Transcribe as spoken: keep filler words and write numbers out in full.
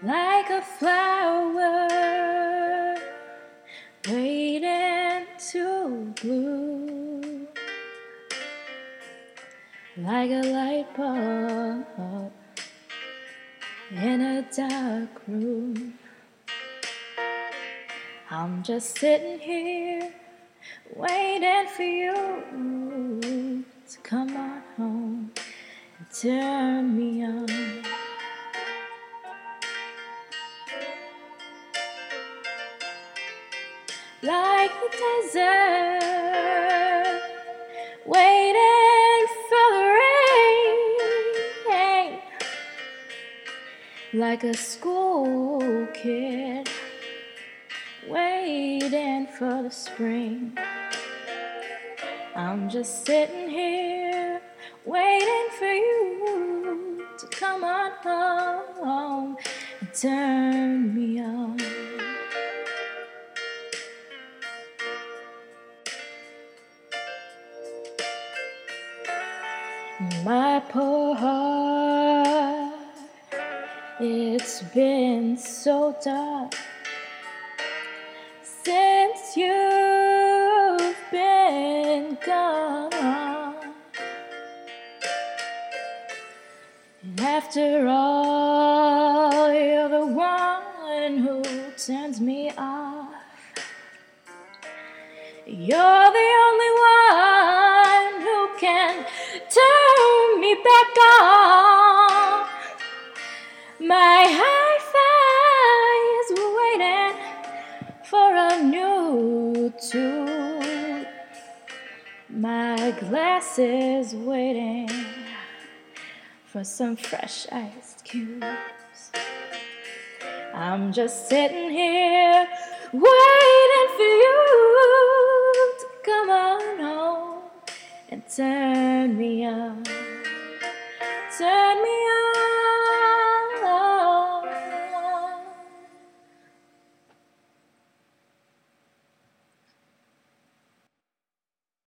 like a flower waiting to bloom, like a light bulb in a dark room. I'm just sitting here waiting for you to come on home and turn me on. Like the desert, waiting for the rain, like a school kid waiting for the spring. I'm just sitting here waiting for you to come on home and turn me on. My poor heart, it's been so dark since you've been gone. And after all, you're the one who turns me off. You're the only one who can turn me back on. My hi-fi is waiting for a new tune. My glass is waiting for some fresh iced cubes. I'm just sitting here waiting for you to come on home and turn me on.